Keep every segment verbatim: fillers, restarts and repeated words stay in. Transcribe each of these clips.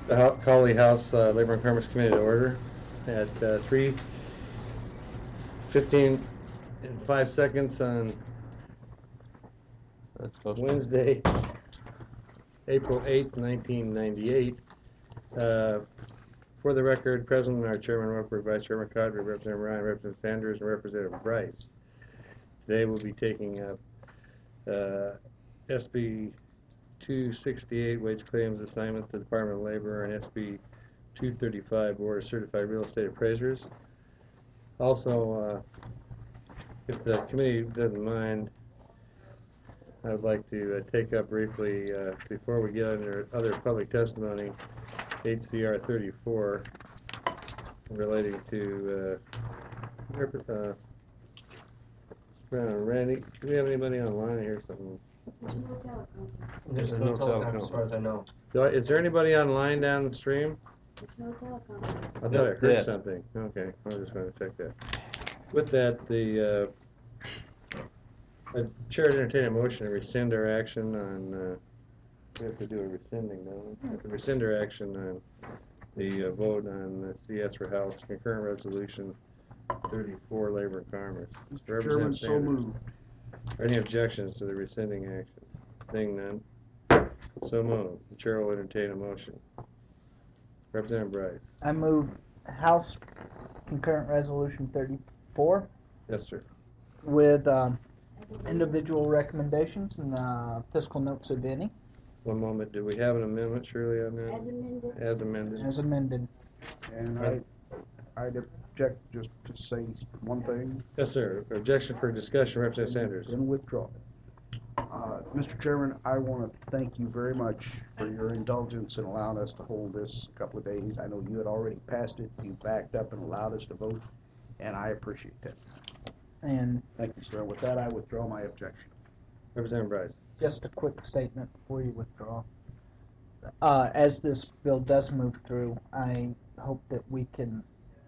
The Hou- Cawley House uh, Labor and Commerce Committee to order at uh, three fifteen and five seconds on Wednesday, April eighth, nineteen ninety-eight. Uh, for the record, President, our Chairman Roper, Vice Chairman Codry, Representative Ryan, Representative Sanders, and Representative Bryce. Today we'll be taking up uh, S B two sixty-eight, Wage Claims Assignment to the Department of Labor, and S B two thirty-five, Board of Certified Real Estate Appraisers. Also, uh, if the committee doesn't mind, I would like to uh, take up briefly, uh, before we get under other public testimony, H C R thirty-four relating to uh, rep- uh, Randy. Do we have anybody online here? Something. There's no telecom as far as I know. Do I, is there anybody online downstream? No telecom. I thought I Nope, heard dead. something. Okay, I was just going to check that. With that, the uh, uh, chair would entertain a motion to rescind our action on. Uh, we have to do a rescinding, don't we? We have to rescind our action on the uh, vote on the C S for House concurrent resolution thirty-four, Labor and Commerce. Mister Chairman, so moved. Are any objections to the rescinding action? Seeing none, so moved. The chair will entertain a motion. Representative Bryce. I move House Concurrent Resolution thirty-four Yes, sir. with um, individual recommendations and uh, fiscal notes if any, One moment. Do we have an amendment, Shirley, on that? As amended. As amended. as amended. And I, I'd object just to say one thing Yes, sir. Objection for discussion, Representative Sanders. and withdraw. Uh, Mister Chairman, I want to thank you very much for your indulgence in allowing us to hold this a couple of days. I know you had already passed it, you backed up and allowed us to vote, and I appreciate that. And Thank you, sir. With that, I withdraw my objection. Representative Bryce. just a quick statement before you withdraw. Uh, as this bill does move through, I hope that we can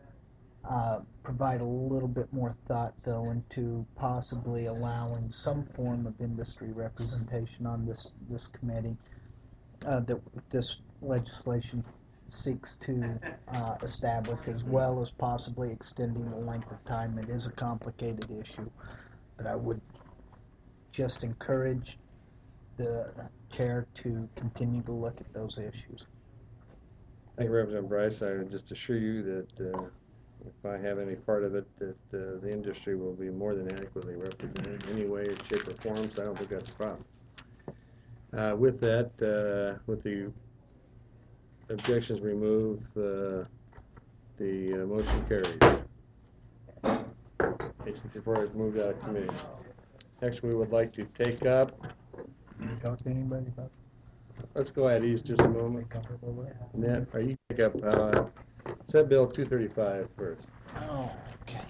uh, provide a little bit more thought, though, into possibly allowing some form of industry representation on this this committee uh, that this legislation seeks to uh, establish, as well as possibly extending the length of time. It is a complicated issue, but I would just encourage the chair to continue to look at those issues. Thank you, Representative Bryce. I would just assure you that uh, if I have any part of it, that uh, the industry will be more than adequately represented in any way, shape, or form, so I don't think that's a problem. Uh, with that, uh, with the objections removed, uh, the uh, motion carries. H sixty-four is moved out of committee. Next, we would like to take up. Talk to anybody about Let's go ahead, ease just a moment. Ned, are you pick up uh, Senate Bill two thirty-five first? Oh, okay.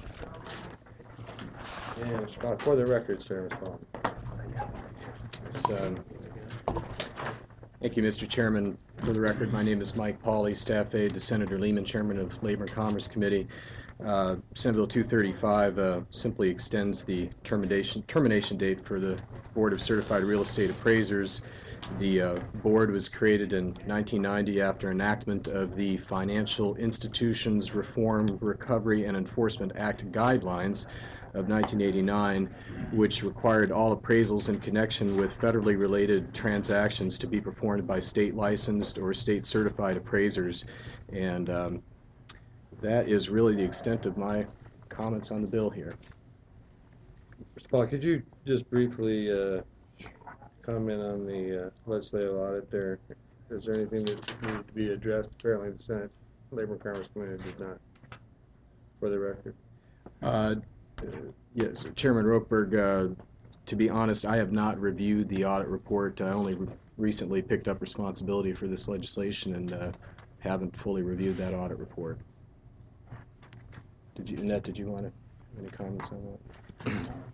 And Mister Collins, for the record, sir, Mister Collins. Um, Thank you, Mister Chairman. For the record, my name is Mike Pauley, staff aide to Senator Lehman, Chairman of Labor and Commerce Committee. Uh, Senate Bill two thirty-five uh, simply extends the termination termination date for the Board of Certified Real Estate Appraisers. The uh, board was created in nineteen ninety after enactment of the Financial Institutions Reform, Recovery, and Enforcement Act guidelines of nineteen eighty-nine, which required all appraisals in connection with federally related transactions to be performed by state licensed or state certified appraisers. And um, that is really the extent of my comments on the bill here. Mister Paul, could you just briefly uh, comment on the uh, legislative audit there? Is there anything that needs to be addressed? Apparently the Senate Labor and Commerce Committee did not, for the record. Uh, yes, Chairman Ropeberg, uh, to be honest, I have not reviewed the audit report. I only re recently picked up responsibility for this legislation and uh, haven't fully reviewed that audit report. Did you, Annette, did you want to, any comments on that?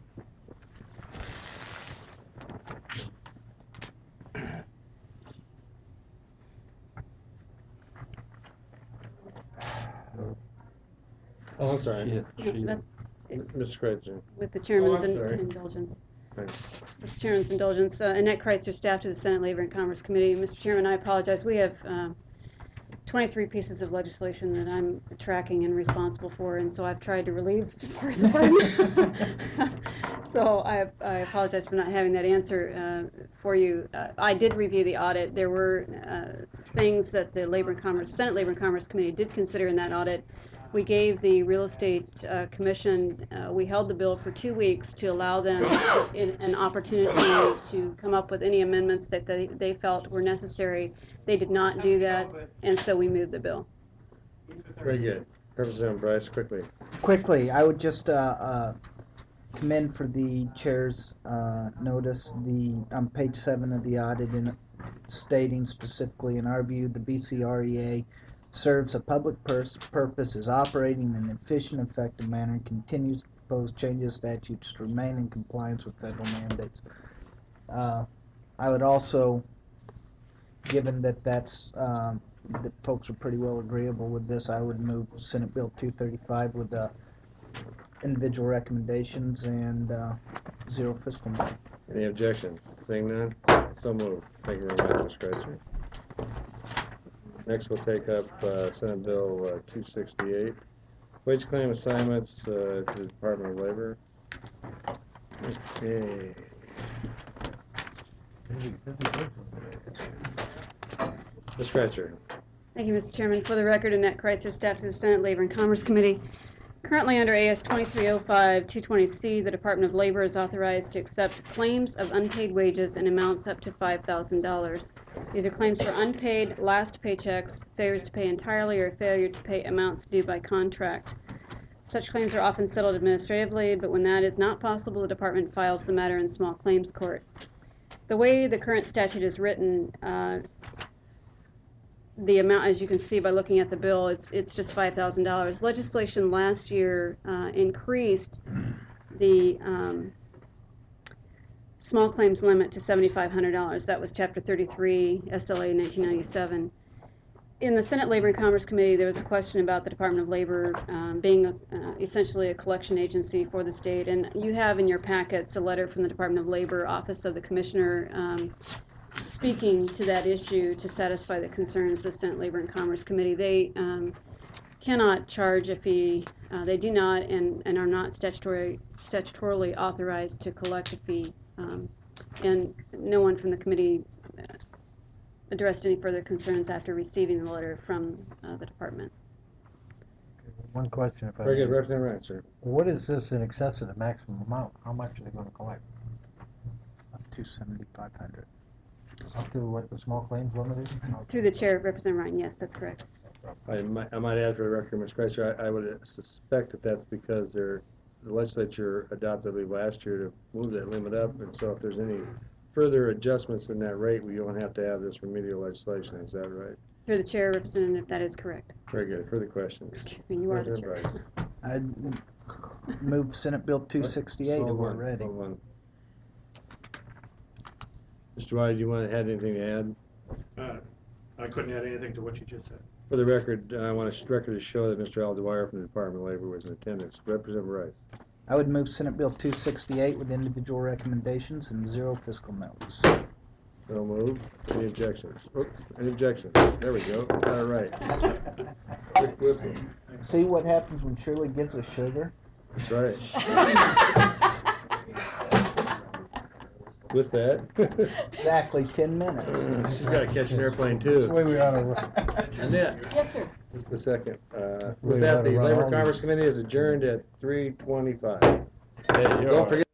Oh, I'm sorry. No, that- Miz Kreitzer. With the chairman's Oh, I'm in- sorry. indulgence. Right. With the chairman's indulgence, uh, Annette Kreitzer, staff to the Senate Labor and Commerce Committee. Mister Chairman, I apologize. We have uh, twenty-three pieces of legislation that I'm tracking and responsible for, and so I've tried to relieve part of the burden. So I, I apologize for not having that answer uh, for you. Uh, I did review the audit. There were uh, things that the Labor and Commerce, Senate Labor and Commerce Committee did consider in that audit. We gave the Real Estate uh, Commission, uh, we held the bill for two weeks to allow them to, in, an opportunity to come up with any amendments that they, they felt were necessary. They did not do that, and so we moved the bill. Very good. Representative Bryce, quickly. Quickly, I would just uh, uh, commend for the chair's uh, notice the on page seven of the audit in stating specifically, in our view, the B C R E A serves a public pers- purpose, is operating in an efficient, effective manner, and continues to propose changes statutes to remain in compliance with federal mandates. Uh, I would also, given that that's um, that folks are pretty well agreeable with this, I would move Senate Bill two thirty-five with the individual recommendations and uh, zero fiscal money. Any objections? Seeing none, so moved. Thank you very much, Miz Kreitzer. Next, we'll take up uh, Senate Bill uh, two sixty-eight, wage claim assignments uh, to the Department of Labor. Okay. Miz Kreitzer. Thank you, Mister Chairman. For the record, Annette Kreitzer, staff to the Senate Labor and Commerce Committee. Currently under A S twenty-three oh five two twenty C, the Department of Labor is authorized to accept claims of unpaid wages in amounts up to five thousand dollars. These are claims for unpaid last paychecks, failures to pay entirely, or failure to pay amounts due by contract. Such claims are often settled administratively, but when that is not possible, the department files the matter in small claims court. The way the current statute is written, uh, the amount, as you can see by looking at the bill, it's it's just five thousand dollars. Legislation last year uh, increased the um, small claims limit to seven thousand five hundred dollars. That was Chapter thirty-three, S L A nineteen ninety-seven. In the Senate Labor and Commerce Committee, there was a question about the Department of Labor um, being a, uh, essentially a collection agency for the state, and you have in your packets a letter from the Department of Labor, Office of the Commissioner, um, speaking to that issue to satisfy the concerns of the Senate Labor and Commerce Committee. They um, cannot charge a fee. Uh, they do not and, and are not statutory, statutorily authorized to collect a fee. Um, and no one from the committee uh, addressed any further concerns after receiving the letter from uh, the department. One question, if I Very may. good. Representative Ryan, sir. What is this in excess of the maximum amount? How much are they going to collect? Up to seventy-five hundred. Up to what the small claims limit is? Through the chair, Representative Ryan, yes, that's correct. I might, I might add for the record, Miz Kreitzer, I, I would suspect that that's because they're, the legislature adopted, I believe, last year to move that limit up, and so if there's any further adjustments in that rate, we don't have to have this remedial legislation. Is that right? Through the chair, Representative, that is correct. Very good. Further questions? Excuse me, you are the chair. Representative Bryce. I'd move Senate Bill two sixty-eight if Hold we're on, ready. hold on. Mister Wiley, do you want to add anything to add? Uh, I couldn't add anything to what you just said. For the record, uh, I want to record to show that Mister Al Dwyer from the Department of Labor was in attendance. Representative Rice. I would move Senate Bill two sixty-eight with individual recommendations and zero fiscal notes. So moved. Any objections? Oops, any objections? There we go. Got it right. Quick whistle. See what happens when Shirley gives us sugar? That's right. With that, Exactly ten minutes. she's got to catch an airplane That's the too. way we ought to. Annette, Yes, sir. just a second. Uh, We With that, oughta the run Labor all Commerce Committee is adjourned at three twenty-five. Hey, Don't forget